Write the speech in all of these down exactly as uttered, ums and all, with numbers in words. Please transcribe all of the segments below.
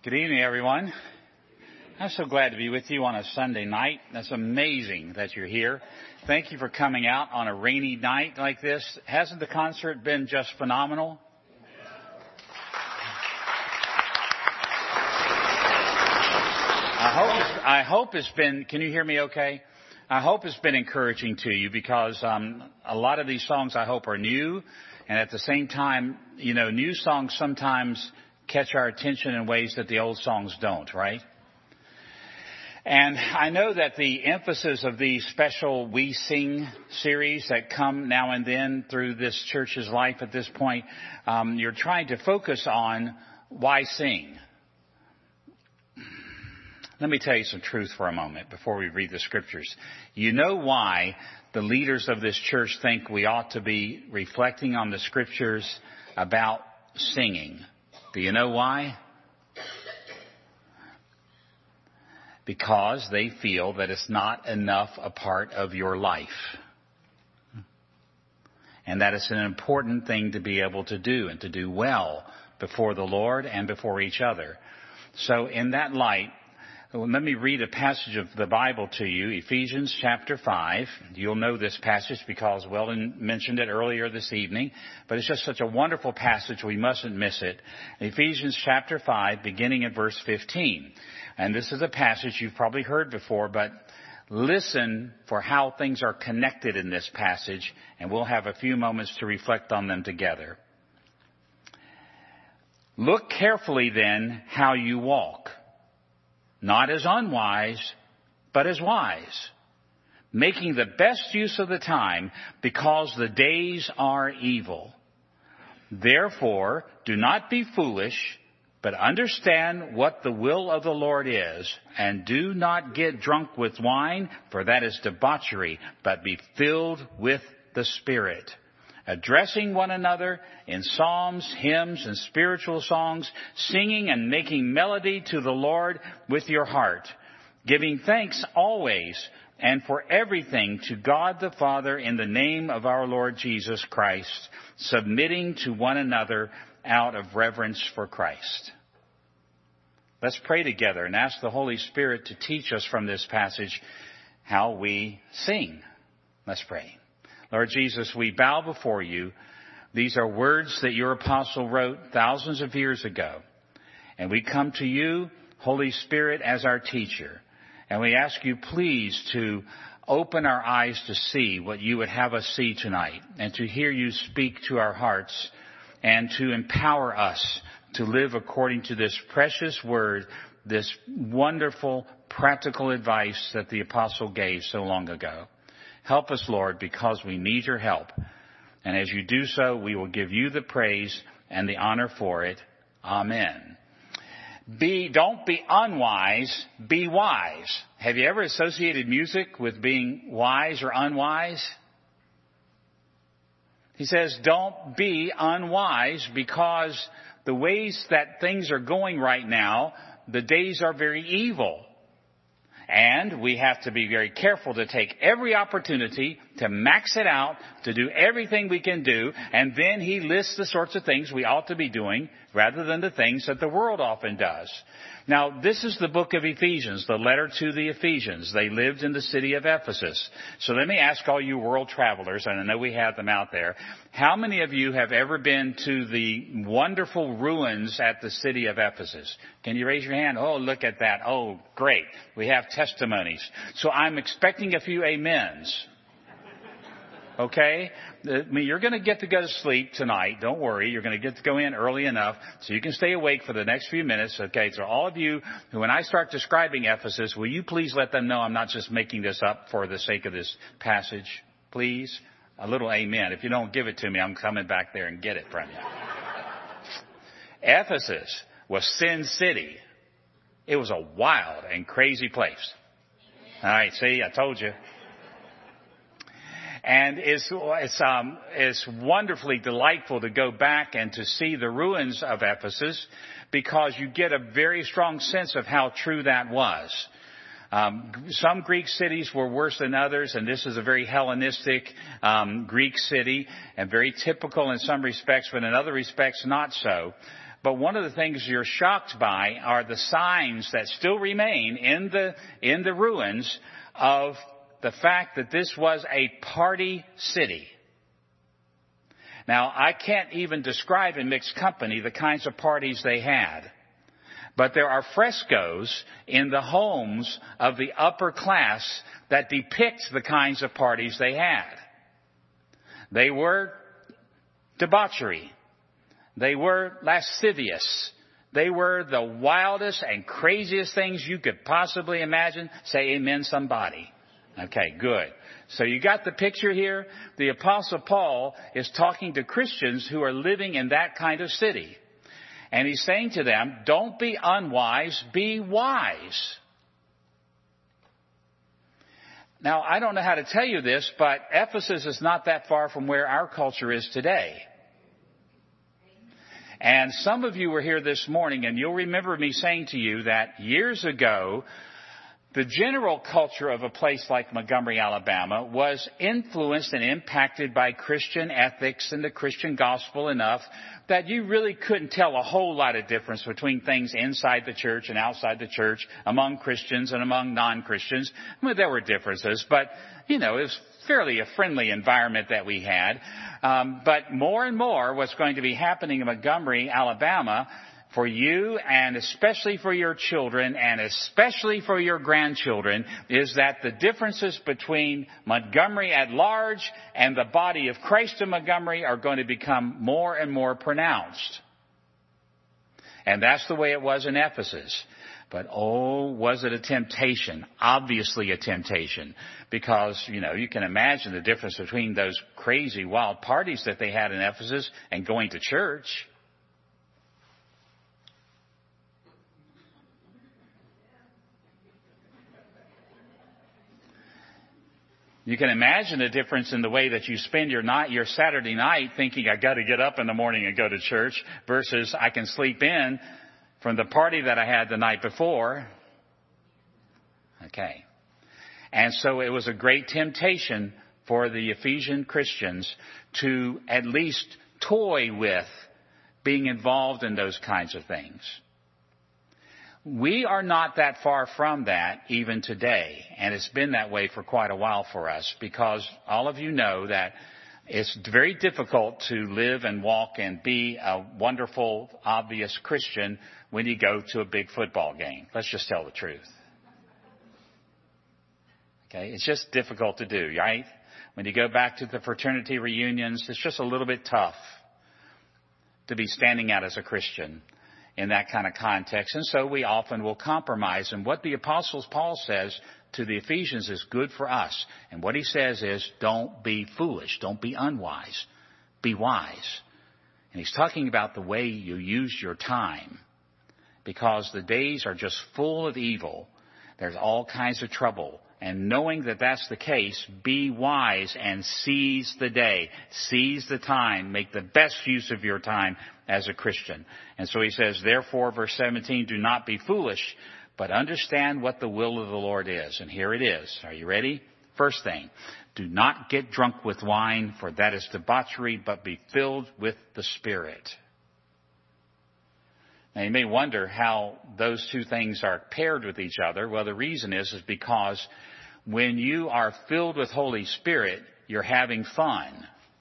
Good evening, everyone. I'm so glad to be with you on a Sunday night. That's amazing that you're here. Thank you for coming out on a rainy night like this. Hasn't the concert been just phenomenal? I hope, I hope it's been, can you hear me okay? I hope it's been encouraging to you because um, a lot of these songs I hope are new. And at the same time, you know, new songs sometimes catch our attention in ways that the old songs don't, right? And I know that the emphasis of these special We Sing series that come now and then through this church's life at this point, um, you're trying to focus on why sing. Let me tell you some truth for a moment before we read the scriptures. You know why the leaders of this church think we ought to be reflecting on the scriptures about singing. Do you know why? Because they feel that it's not enough a part of your life. And that it's an important thing to be able to do and to do well before the Lord and before each other. So in that light, let me read a passage of the Bible to you, Ephesians chapter five. You'll know this passage because Weldon mentioned it earlier this evening, but it's just such a wonderful passage we mustn't miss it. Ephesians chapter five, beginning at verse fifteen. And this is a passage you've probably heard before, but listen for how things are connected in this passage, and we'll have a few moments to reflect on them together. Look carefully then how you walk. Not as unwise, but as wise, making the best use of the time because the days are evil. Therefore, do not be foolish, but understand what the will of the Lord is, and do not get drunk with wine, for that is debauchery, but be filled with the Spirit, addressing one another in psalms, hymns, and spiritual songs, singing and making melody to the Lord with your heart, giving thanks always and for everything to God the Father in the name of our Lord Jesus Christ, submitting to one another out of reverence for Christ. Let's pray together and ask the Holy Spirit to teach us from this passage how we sing. Let's pray. Lord Jesus, we bow before you. These are words that your apostle wrote thousands of years ago. And we come to you, Holy Spirit, as our teacher. And we ask you, please, to open our eyes to see what you would have us see tonight, and to hear you speak to our hearts, and to empower us to live according to this precious word, this wonderful, practical advice that the apostle gave so long ago. Help us, Lord, because we need your help. And as you do so, we will give you the praise and the honor for it. Amen. Be, don't be unwise, be wise. Have you ever associated music with being wise or unwise? He says, don't be unwise, because the ways that things are going right now, the days are very evil. And we have to be very careful to take every opportunity to max it out, to do everything we can do. And then he lists the sorts of things we ought to be doing rather than the things that the world often does. Now, this is the book of Ephesians, the letter to the Ephesians. They lived in the city of Ephesus. So let me ask all you world travelers, and I know we have them out there, how many of you have ever been to the wonderful ruins at the city of Ephesus? Can you raise your hand? Oh, look at that. Oh, great. We have testimonies. So I'm expecting a few amens. Okay? I mean, you're going to get to go to sleep tonight. Don't worry. You're going to get to go in early enough so you can stay awake for the next few minutes. Okay? So all of you, who, when I start describing Ephesus, will you please let them know I'm not just making this up for the sake of this passage? Please? A little amen. If you don't give it to me, I'm coming back there and get it from you. Ephesus was Sin City. It was a wild and crazy place. All right. See, I told you. And it's, it's, um, it's wonderfully delightful to go back and to see the ruins of Ephesus, because you get a very strong sense of how true that was. Um, some Greek cities were worse than others, and this is a very Hellenistic um, Greek city, and very typical in some respects, but in other respects not so. But one of the things you're shocked by are the signs that still remain in the, in the ruins of the fact that this was a party city. Now, I can't even describe in mixed company the kinds of parties they had. But there are frescoes in the homes of the upper class that depict the kinds of parties they had. They were debauchery. They were lascivious. They were the wildest and craziest things you could possibly imagine. Say amen, somebody. Okay, good. So you got the picture here? The Apostle Paul is talking to Christians who are living in that kind of city. And he's saying to them, don't be unwise, be wise. Now, I don't know how to tell you this, but Ephesus is not that far from where our culture is today. And some of you were here this morning, and you'll remember me saying to you that years ago, the general culture of a place like Montgomery, Alabama, was influenced and impacted by Christian ethics and the Christian gospel enough that you really couldn't tell a whole lot of difference between things inside the church and outside the church, among Christians and among non-Christians. I mean, there were differences, but, you know, it was fairly a friendly environment that we had. Um, but more and more what's going to be happening in Montgomery, Alabama, for you and especially for your children and especially for your grandchildren, is that the differences between Montgomery at large and the body of Christ in Montgomery are going to become more and more pronounced. And that's the way it was in Ephesus. But oh, was it a temptation? Obviously a temptation. Because, you know, you can imagine the difference between those crazy, wild parties that they had in Ephesus and going to church. You can imagine the difference in the way that you spend your night, your Saturday night thinking, I got to get up in the morning and go to church, versus I can sleep in from the party that I had the night before. Okay. And so it was a great temptation for the Ephesian Christians to at least toy with being involved in those kinds of things. We are not that far from that even today, and it's been that way for quite a while for us, because all of you know that it's very difficult to live and walk and be a wonderful, obvious Christian when you go to a big football game. Let's just tell the truth. Okay, it's just difficult to do, right? When you go back to the fraternity reunions, it's just a little bit tough to be standing out as a Christian in that kind of context. And so we often will compromise. And what the Apostle Paul says to the Ephesians is good for us. And what he says is, don't be foolish. Don't be unwise. Be wise. And he's talking about the way you use your time, because the days are just full of evil. There's all kinds of trouble. And knowing that that's the case, be wise and seize the day. Seize the time. Make the best use of your time as a Christian. And so he says, therefore, verse seventeen, do not be foolish, but understand what the will of the Lord is. And here it is. Are you ready? First thing, do not get drunk with wine, for that is debauchery, but be filled with the Spirit. Now, you may wonder how those two things are paired with each other. Well, the reason is, is because when you are filled with Holy Spirit, you're having fun.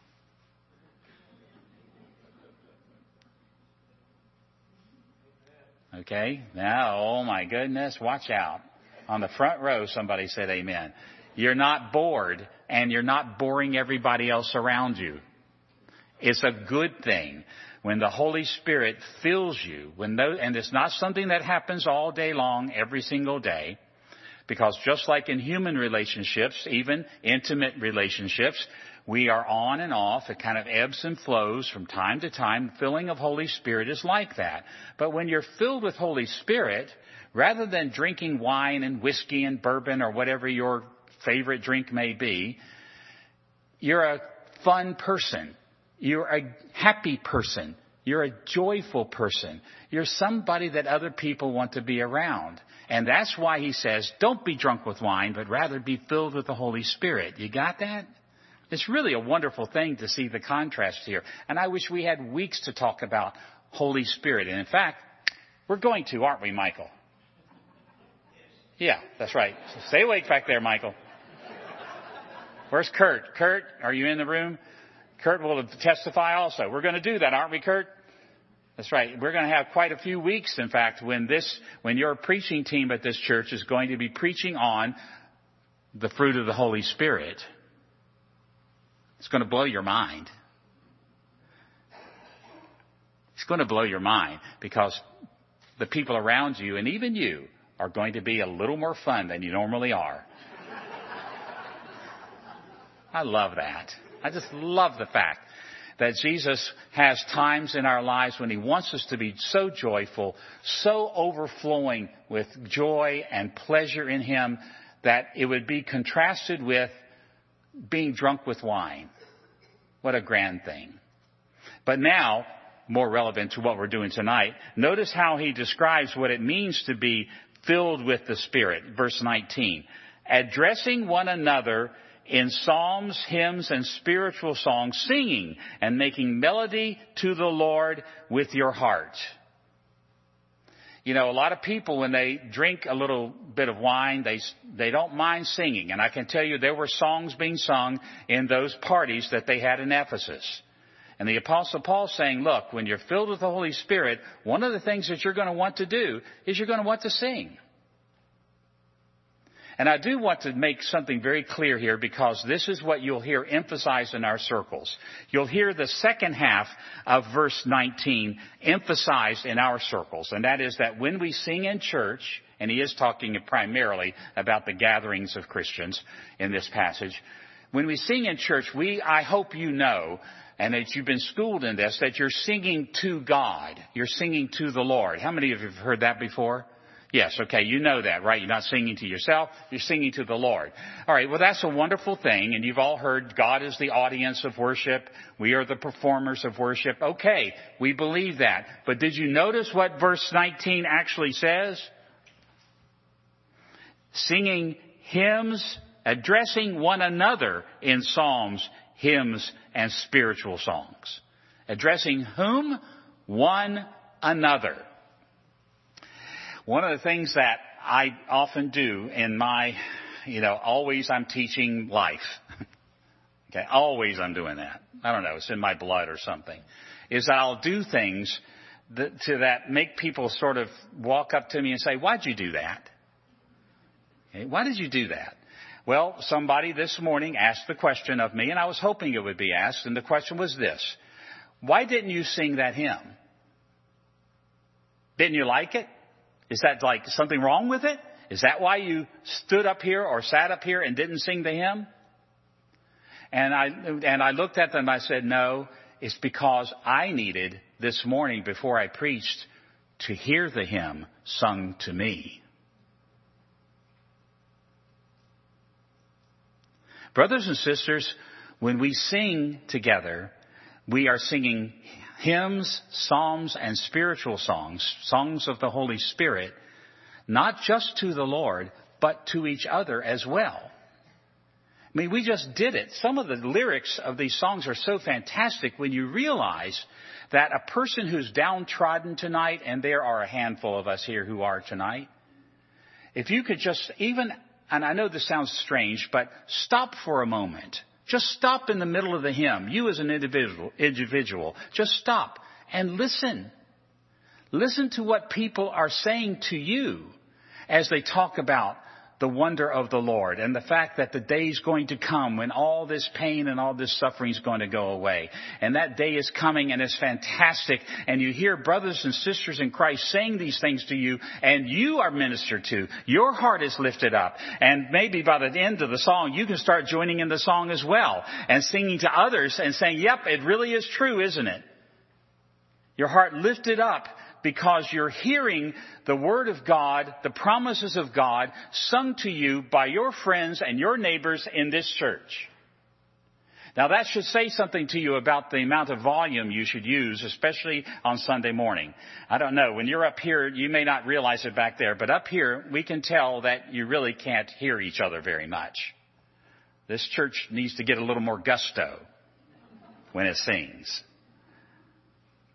Okay? Now, oh my goodness, watch out. On the front row, somebody said amen. You're not bored, and you're not boring everybody else around you. It's a good thing. When the Holy Spirit fills you, when those, and it's not something that happens all day long, every single day, because just like in human relationships, even intimate relationships, we are on and off. It kind of ebbs and flows from time to time. Filling of Holy Spirit is like that. But when you're filled with Holy Spirit, rather than drinking wine and whiskey and bourbon or whatever your favorite drink may be, you're a fun person. You're a happy person. You're a joyful person. You're somebody that other people want to be around. And that's why he says, don't be drunk with wine, but rather be filled with the Holy Spirit. You got that? It's really a wonderful thing to see the contrast here. And I wish we had weeks to talk about Holy Spirit. And in fact, we're going to, aren't we, Michael? Yeah, that's right. So stay awake back there, Michael. Where's Kurt? Kurt, are you in the room? Kurt will testify also. We're going to do that, aren't we, Kurt? That's right. We're going to have quite a few weeks, in fact, when this, when your preaching team at this church is going to be preaching on the fruit of the Holy Spirit. It's going to blow your mind. It's going to blow your mind because the people around you and even you are going to be a little more fun than you normally are. I love that. I just love the fact that Jesus has times in our lives when he wants us to be so joyful, so overflowing with joy and pleasure in him that it would be contrasted with being drunk with wine. What a grand thing. But now, more relevant to what we're doing tonight, notice how he describes what it means to be filled with the Spirit. Verse nineteen. Addressing one another in psalms, hymns, and spiritual songs, singing and making melody to the Lord with your heart. You know, a lot of people, when they drink a little bit of wine, they they don't mind singing. And I can tell you there were songs being sung in those parties that they had in Ephesus. And the Apostle Paul saying, look, when you're filled with the Holy Spirit, one of the things that you're going to want to do is you're going to want to sing. And I do want to make something very clear here because this is what you'll hear emphasized in our circles. You'll hear the second half of verse nineteen emphasized in our circles. And that is that when we sing in church, and he is talking primarily about the gatherings of Christians in this passage. When we sing in church, we, I hope you know, and that you've been schooled in this, that you're singing to God. You're singing to the Lord. How many of you have heard that before? Yes, okay, you know that, right? You're not singing to yourself, you're singing to the Lord. All right, well, that's a wonderful thing, and you've all heard God is the audience of worship. We are the performers of worship. Okay, we believe that. But did you notice what verse nineteen actually says? Singing hymns, addressing one another in psalms, hymns, and spiritual songs. Addressing whom? One another. One of the things that I often do in my, you know, always I'm teaching life. Okay, always I'm doing that. I don't know, it's in my blood or something. Is that I'll do things that, to that make people sort of walk up to me and say, why'd you do that? Okay, why did you do that? Well, somebody this morning asked the question of me, and I was hoping it would be asked, and the question was this. Why didn't you sing that hymn? Didn't you like it? Is that like something wrong with it? Is that why you stood up here or sat up here and didn't sing the hymn? And I, and I looked at them and I said, no, it's because I needed this morning before I preached to hear the hymn sung to me. Brothers and sisters, when we sing together, we are singing hymns, psalms, and spiritual songs, songs of the Holy Spirit, not just to the Lord, but to each other as well. I mean, we just did it. Some of the lyrics of these songs are so fantastic when you realize that a person who's downtrodden tonight, and there are a handful of us here who are tonight, if you could just even, and I know this sounds strange, but stop for a moment. Just stop in the middle of the hymn. You as an individual, individual, just stop and listen. Listen to what people are saying to you as they talk about the wonder of the Lord and the fact that the day is going to come when all this pain and all this suffering is going to go away. And that day is coming and it's fantastic. And you hear brothers and sisters in Christ saying these things to you and you are ministered to. Your heart is lifted up. And maybe by the end of the song, you can start joining in the song as well and singing to others and saying, yep, it really is true, isn't it? Your heart lifted up because you're hearing the Word of God, the promises of God, sung to you by your friends and your neighbors in this church. Now that should say something to you about the amount of volume you should use, especially on Sunday morning. I don't know, when you're up here, you may not realize it back there, but up here, we can tell that you really can't hear each other very much. This church needs to get a little more gusto when it sings.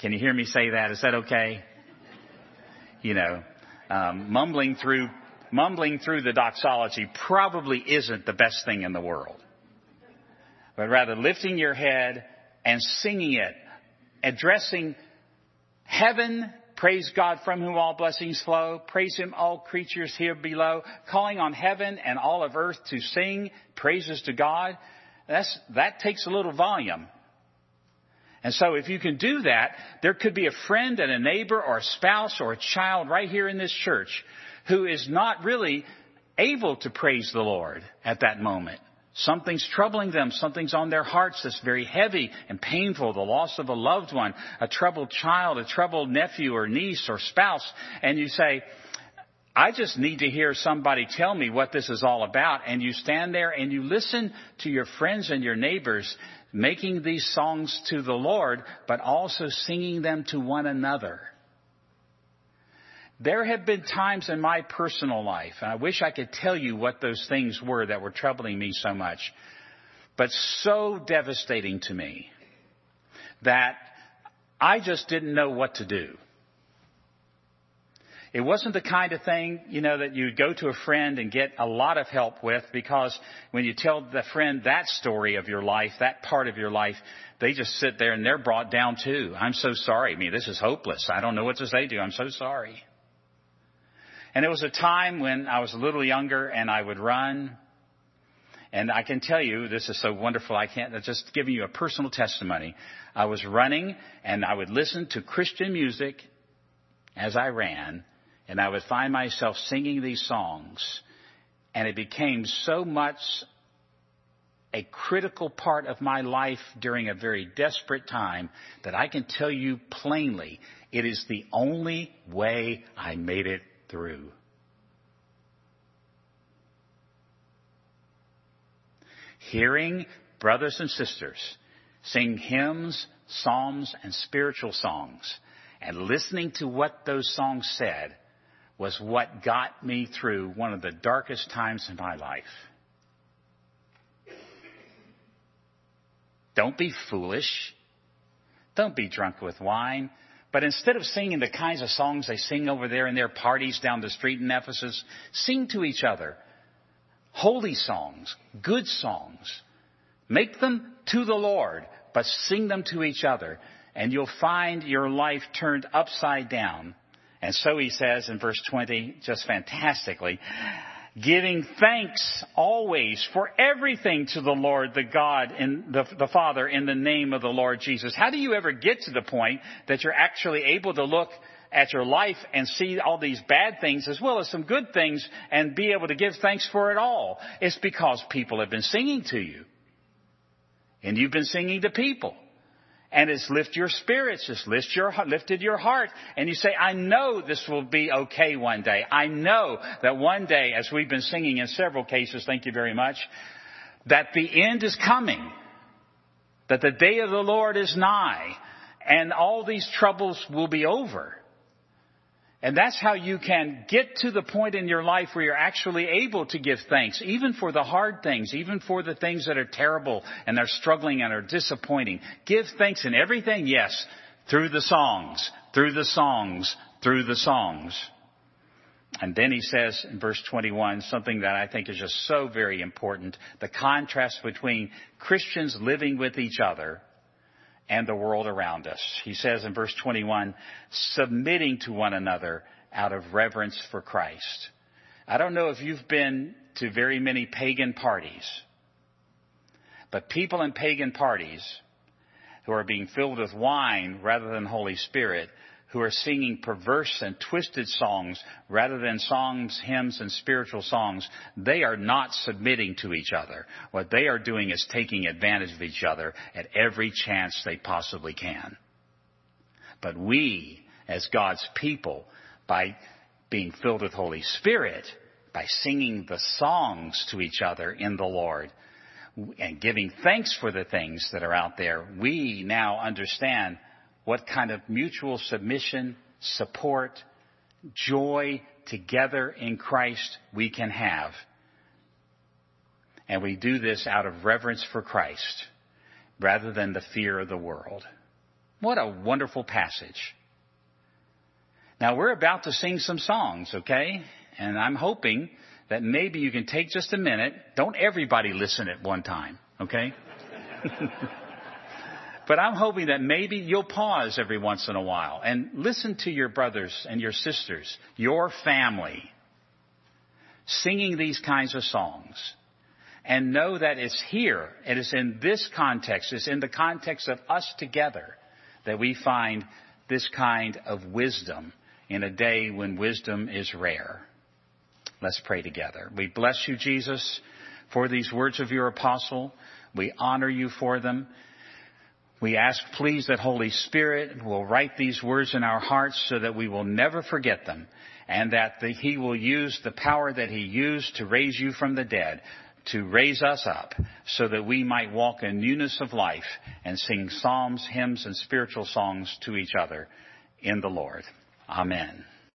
Can you hear me say that? Is that okay? You know, um, mumbling through, mumbling through the doxology probably isn't the best thing in the world. But rather lifting your head and singing it, addressing heaven, praise God from whom all blessings flow, praise Him all creatures here below, calling on heaven and all of earth to sing praises to God. That's, that takes a little volume. And so if you can do that, there could be a friend and a neighbor or a spouse or a child right here in this church who is not really able to praise the Lord at that moment. Something's troubling them. Something's on their hearts that's very heavy and painful. The loss of a loved one, a troubled child, a troubled nephew or niece or spouse. And you say, I just need to hear somebody tell me what this is all about. And you stand there and you listen to your friends and your neighbors making these songs to the Lord, but also singing them to one another. There have been times in my personal life, and I wish I could tell you what those things were that were troubling me so much, but so devastating to me that I just didn't know what to do. It wasn't the kind of thing, you know, that you'd go to a friend and get a lot of help with, because when you tell the friend that story of your life, that part of your life, they just sit there and they're brought down too. I'm so sorry. I mean, this is hopeless. I don't know what to say to you. I'm so sorry. And it was a time when I was a little younger and I would run. And I can tell you, this is so wonderful. I can't, just giving you a personal testimony. I was running and I would listen to Christian music as I ran. And I would find myself singing these songs. And it became so much a critical part of my life during a very desperate time that I can tell you plainly, it is the only way I made it through. Hearing brothers and sisters sing hymns, psalms, and spiritual songs, and listening to what those songs said, was what got me through one of the darkest times in my life. Don't be foolish. Don't be drunk with wine. But instead of singing the kinds of songs they sing over there in their parties down the street in Ephesus, sing to each other holy songs, good songs. Make them to the Lord, but sing them to each other. And you'll find your life turned upside down. And so he says in verse twenty, just fantastically, giving thanks always for everything to the Lord, the God, and the, the Father, in the name of the Lord Jesus. How do you ever get to the point that you're actually able to look at your life and see all these bad things as well as some good things and be able to give thanks for it all? It's because people have been singing to you. And you've been singing to people. And it's lift your spirits, it's lift your, lifted your heart. And you say, I know this will be okay one day. I know that one day, as we've been singing in several cases, thank you very much, that the end is coming. That the day of the Lord is nigh. And all these troubles will be over. And that's how you can get to the point in your life where you're actually able to give thanks, even for the hard things, even for the things that are terrible and are struggling and are disappointing. Give thanks in everything, yes, through the songs, through the songs, through the songs. And then he says in verse twenty-one, something that I think is just so very important, the contrast between Christians living with each other and the world around us. He says in verse twenty-one, submitting to one another out of reverence for Christ. I don't know if you've been to very many pagan parties, but people in pagan parties who are being filled with wine rather than Holy Spirit, who are singing perverse and twisted songs rather than songs, hymns, and spiritual songs, they are not submitting to each other. What they are doing is taking advantage of each other at every chance they possibly can. But we, as God's people, by being filled with Holy Spirit, by singing the songs to each other in the Lord, and giving thanks for the things that are out there, we now understand what kind of mutual submission, support, joy together in Christ we can have. And we do this out of reverence for Christ rather than the fear of the world. What a wonderful passage. Now, we're about to sing some songs, okay? And I'm hoping that maybe you can take just a minute. Don't everybody listen at one time, okay? But I'm hoping that maybe you'll pause every once in a while and listen to your brothers and your sisters, your family, singing these kinds of songs. And know that it's here, it is in this context, it's in the context of us together that we find this kind of wisdom in a day when wisdom is rare. Let's pray together. We bless you, Jesus, for these words of your apostle. We honor you for them. We ask, please, that Holy Spirit will write these words in our hearts so that we will never forget them, and that the, he will use the power that he used to raise you from the dead to raise us up so that we might walk in newness of life and sing psalms, hymns, and spiritual songs to each other in the Lord. Amen.